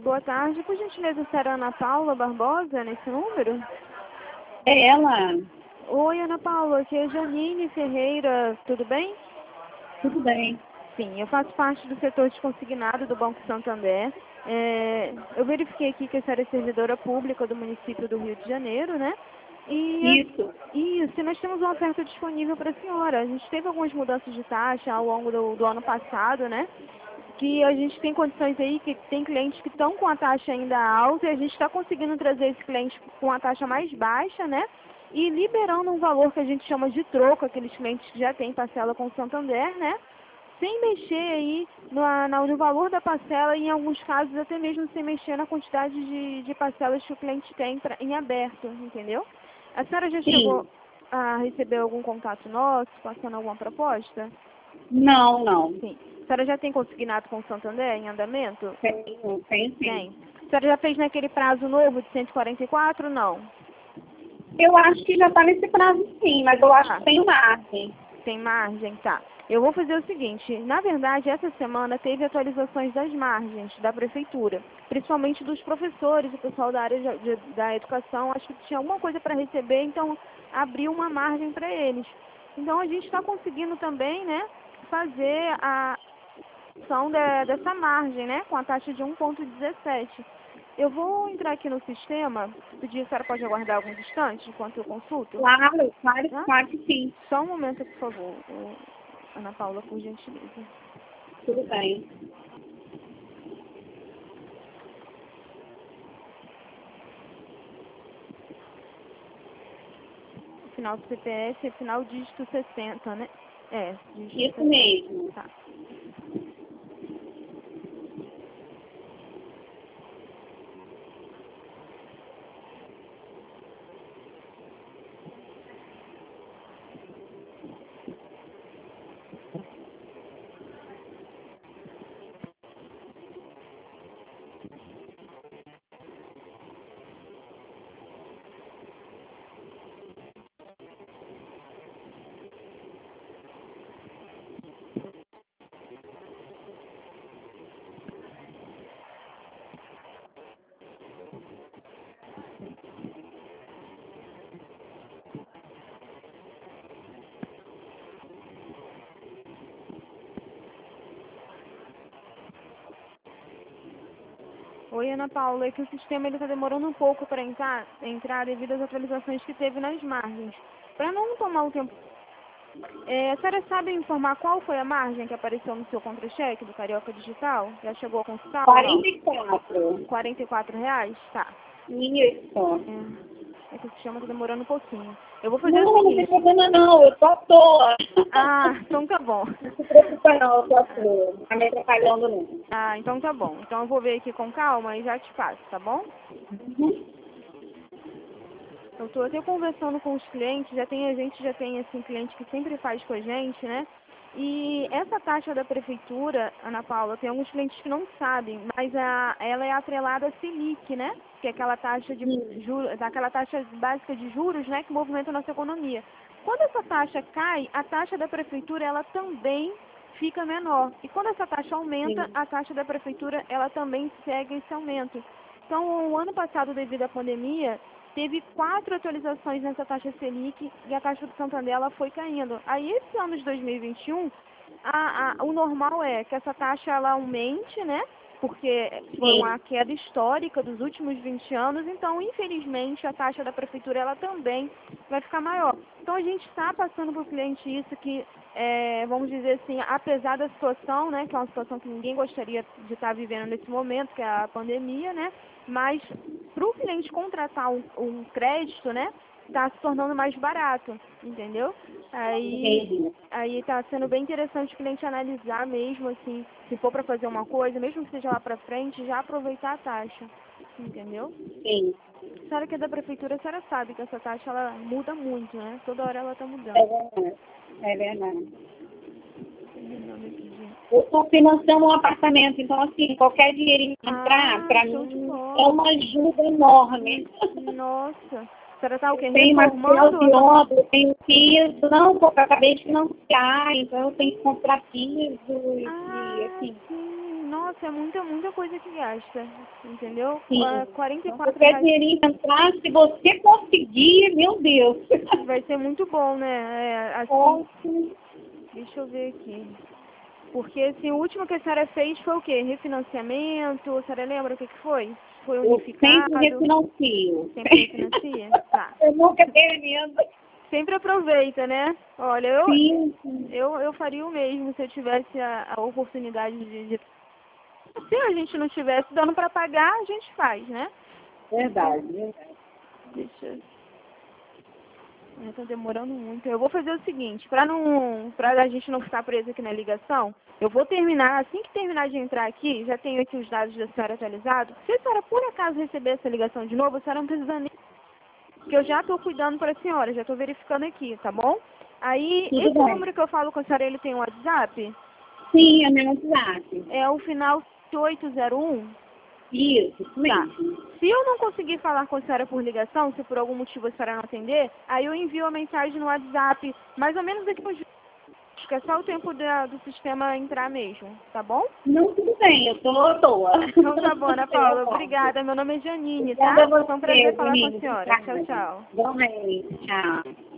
boa tarde. Por gentileza, será Ana Paula Barbosa nesse número? É ela. Oi, Ana Paula, aqui é Janine Ferreira, tudo bem? Tudo bem. Sim, eu faço parte do setor de consignado do Banco Santander. Eu verifiquei aqui que a senhora é servidora pública do município do Rio de Janeiro, né? Isso. Isso, e nós temos uma oferta disponível para a senhora. A gente teve algumas mudanças de taxa ao longo do ano passado, né? Que a gente tem condições aí, que tem clientes que estão com a taxa ainda alta e a gente está conseguindo trazer esse cliente com a taxa mais baixa, né? E liberando um valor que a gente chama de troco, aqueles clientes que já têm parcela com o Santander, né? Sem mexer aí no valor da parcela e em alguns casos até mesmo sem mexer na quantidade de parcelas que o cliente tem em aberto, entendeu? A senhora já chegou Sim. a receber algum contato nosso, passando alguma proposta? Não, não. Sim. A senhora já tem consignado com o Santander em andamento? Tenho, sim. Tem. A senhora já fez naquele prazo novo de 144? Não. Eu acho que já está nesse prazo sim, mas eu acho que tem margem. Tem margem? Tá. Eu vou fazer o seguinte, na verdade, essa semana teve atualizações das margens da prefeitura, principalmente dos professores, o pessoal da área da educação, acho que tinha alguma coisa para receber, então abriu uma margem para eles. Então a gente está conseguindo também, né, fazer a ação dessa margem, né, com a taxa de 1,17. Eu vou entrar aqui no sistema, pedir, a senhora pode aguardar alguns instantes enquanto eu consulto? Claro, Tá? claro que sim. Só um momento, por favor, Ana Paula, por gentileza. Tudo bem. O final do CPF é final dígito 60, né? Dígito Isso 60. mesmo. Tá. Oi, Ana Paula, é que o sistema está demorando um pouco para entrar devido às atualizações que teve nas margens. Para não tomar o tempo, a senhora sabe informar qual foi a margem que apareceu no seu contra-cheque do Carioca Digital? Já chegou a consultar ou não? 44. R$ 44? Tá. Isso. É que o sistema está demorando um pouquinho. Eu vou fazer o Não, não tem seguinte. problema não, eu tô à toa. Ah, então tá bom. Não se preocupa não, eu tô à toa. Não tá me atrapalhando não. Ah, então tá bom. Então eu vou ver aqui com calma e já te passo, tá bom? Uhum. Eu tô até conversando com os clientes, a gente já tem assim cliente que sempre faz com a gente, né? E essa taxa da prefeitura, Ana Paula, tem alguns clientes que não sabem, mas ela é atrelada à Selic, né? Que é aquela taxa de juros, aquela taxa básica de juros, né, que movimenta a nossa economia. Quando essa taxa cai, a taxa da prefeitura ela também fica menor. E quando essa taxa aumenta, Sim. a taxa da prefeitura ela também segue esse aumento. Então, o ano passado, devido à pandemia, teve 4 atualizações nessa taxa Selic e a taxa do Santander ela foi caindo. Aí, esse ano de 2021, o normal é que essa taxa ela aumente, né? Porque foi uma Sim. queda histórica dos últimos 20 anos, então, infelizmente, a taxa da prefeitura ela também vai ficar maior. Então, a gente está passando para o cliente isso que, vamos dizer assim, apesar da situação, né, que é uma situação que ninguém gostaria de estar vivendo nesse momento, que é a pandemia, né, mas para o cliente contratar um crédito, né, está se tornando mais barato, entendeu? Entendi. Aí está sendo bem interessante o cliente analisar mesmo, assim, se for para fazer uma coisa, mesmo que seja lá para frente, já aproveitar a taxa, entendeu? Sim. A senhora que é da prefeitura, a senhora sabe que essa taxa ela muda muito, né? Toda hora ela está É mudando. verdade. É verdade. Terminando aqui de... Eu estou financiando um apartamento, então assim, qualquer dinheirinho que entrar, para show de mim, é bola. uma ajuda enorme. Nossa. A senhora tá o quê? Eu tenho material Reformando? de obra, eu tenho piso, não, porque eu acabei de financiar, então eu tenho que comprar piso e assim. Sim. Nossa, é muita coisa que gasta, entendeu? Sim. R$ Qualquer 44 dinheirinho entrar, se você conseguir, meu Deus. vai ser muito bom, né? Assim, Ótimo. deixa eu ver aqui. Porque, assim, o último que a senhora fez foi o quê? Refinanciamento? A senhora lembra o que foi? Foi Eu unificado? sempre refinancio. Sempre refinancia? Tá. Eu nunca termino. Sempre aproveita, né? Olha, Sim, eu faria o mesmo se eu tivesse a oportunidade de... Se a gente não tivesse dando para pagar, a gente faz, né? verdade. Deixa... Tá demorando muito. Eu vou fazer o seguinte, pra a gente não ficar preso aqui na ligação, eu vou terminar, assim que terminar de entrar aqui, já tenho aqui os dados da senhora atualizados. Se a senhora por acaso receber essa ligação de novo, a senhora não precisa nem... Porque eu já estou cuidando para a senhora, já estou verificando aqui, tá bom? Aí, Tudo esse bem. número que eu falo com a senhora, ele tem um WhatsApp? Sim, é meu WhatsApp. É o final 801. Isso Tá. mesmo. Se eu não conseguir falar com a senhora por ligação, se por algum motivo a senhora não atender, aí eu envio a mensagem no WhatsApp, mais ou menos daqui uns dias, que é só o tempo do sistema entrar mesmo, tá bom? Não, tudo bem, eu tô à toa. Então tá bom, Ana Paula. Eu posso. Obrigada. Meu nome é Janine, tá? Obrigada a Foi um você, prazer falar com a Janine. senhora. Tchau, Obrigada. tchau. Igualmente. Tchau.